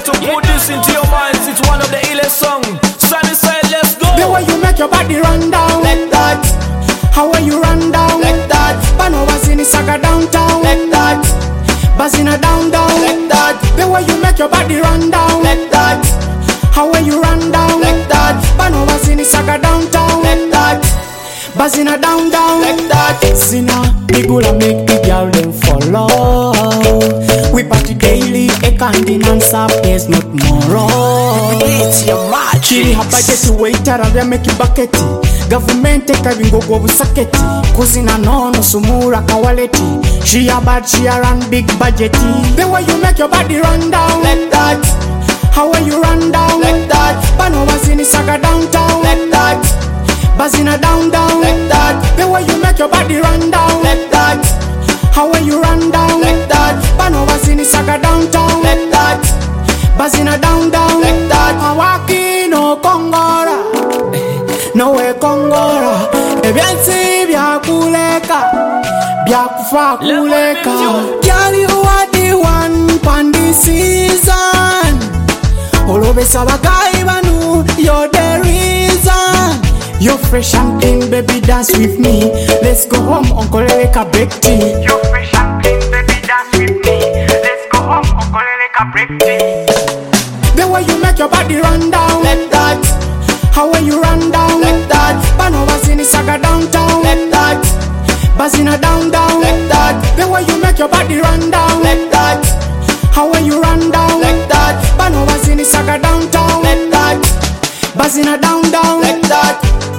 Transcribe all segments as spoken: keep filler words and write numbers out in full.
to put this into your minds. It's one of the illest songs. Sunny side, let's go. The way you make your body run down like that. How way you run down like that. Bano Bazini Saga downtown like that. Bazina down down like that. The way you make your body run down like that. How way you run down like that. Bano Bazini Saga downtown like that. Bazina down down like that. Zina bigula make the girl them follow. We party daily, a candy non-stop, there's not more. It's your magic. Kiri habajeti waitara vya meki baketi. Government eka bingogo busaketi. Kuzina nono sumura kawaleti. She a bad, she a run big budgety. The way you make your body run down like that. How way you run down like that. Bano Bazini Saga downtown like that. Bazina down down like that. The way you make your body run down like that. How way you run down like that. Bano Bazini Saga downtown like that. Bazina down down like that. Awaki no Kongora no way Kongora Ebyansi bya kuleka bya kufa kuleka. Girl you are the one pan the season. Olobesa bagai banu you're the reason. You're fresh and clean, baby, dance with me. Let's go home, Uncle Leleka break tea. You're fresh and clean, baby, dance with me. Let's go home, Uncle Leleka break tea. The way you make your body run down like that. How way you run down like that. Bano Bazini Saga downtown like that. Bazina down down like that. The way you make your body run down like that. How way you run down like that. Bano Bazini Saga downtown like that. Bazina down down like that.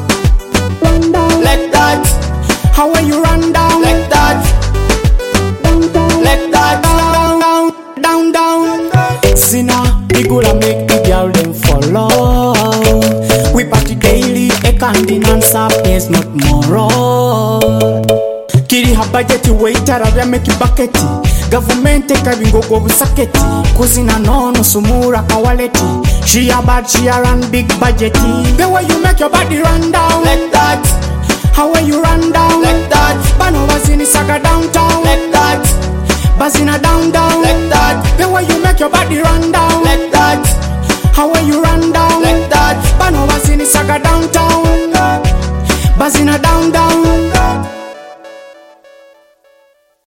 like that. How way you run down like that. like that. Down down down down. Zina bigula make the girl them follow. We party daily, a candy non-stop, there's not more. Kiri habajeti waitara vya meki baketi. Government eka bingogo busaketi. Kuzina nono sumura kawaleti. She a bad, she a run big budgety. The way you make your body run down like that. How way you run down like that. Bano Bazini Saga downtown like that. Bazina down down like that.